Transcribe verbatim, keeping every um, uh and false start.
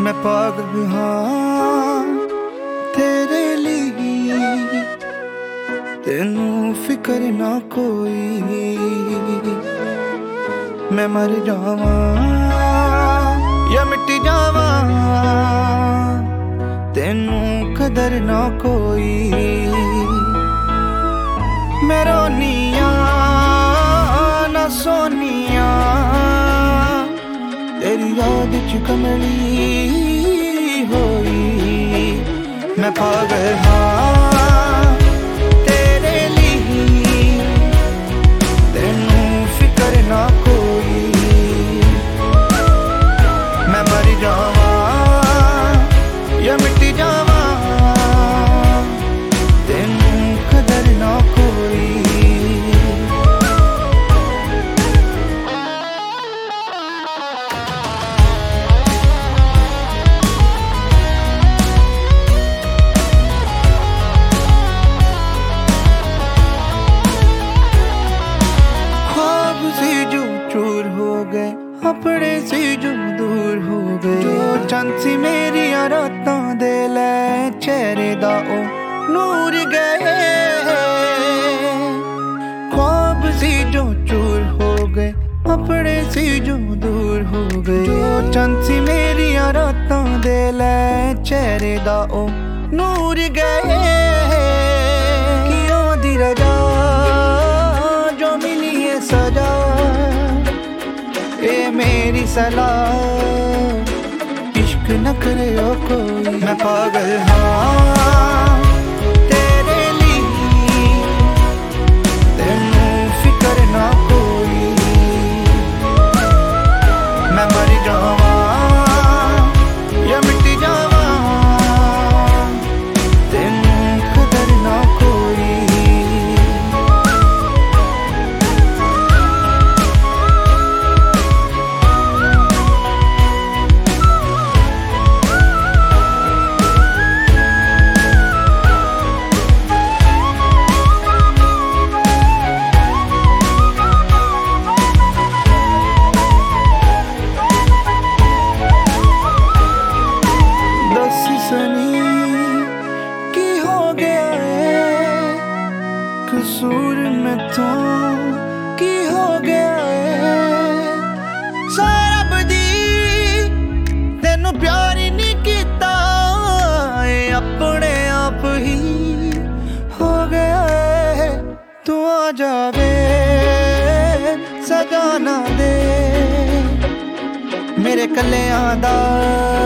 मैं पागल हाँ तेरे लिए, तेनू फिकर ना कोई। मैं मर जावा या मिट जावा, तेनू कदर ना कोई। मैं रोनिया ना सोनिया, तेरी याद च कमली होई। मैं पागल हाँ तेरे लिए, तेनू फिकर ना कोई। मैं मर जावा या मिट जावा, तेनू कदर ना कोई। अपने से जो दूर हो गए, जो चांसी मेरी रातां दे लै चेहरे दा ओ नूर गए। ख्वाब सी जो चूर हो गए, अपने से जो दूर हो गए, जो चांसी मेरी रातां दे लै चेहरे दा ओ नूर गए। कियों दी रजा जो मिली है सजा, ए मेरी सलाह इश्क न करे ओ कोई। मैं पागल हाँ तेरे लिए, तेनू फिकर ना कोई। मैं मर जावा या मिट जावा, तेनू कदर ना कोई। की हो गया है कसूर में तो, की हो गया है सारा बदी। तेनू प्यार ही नहीं किता, अपने आप ही हो गया है। तू आ जावे सजा ना दे मेरे कल्याण दा।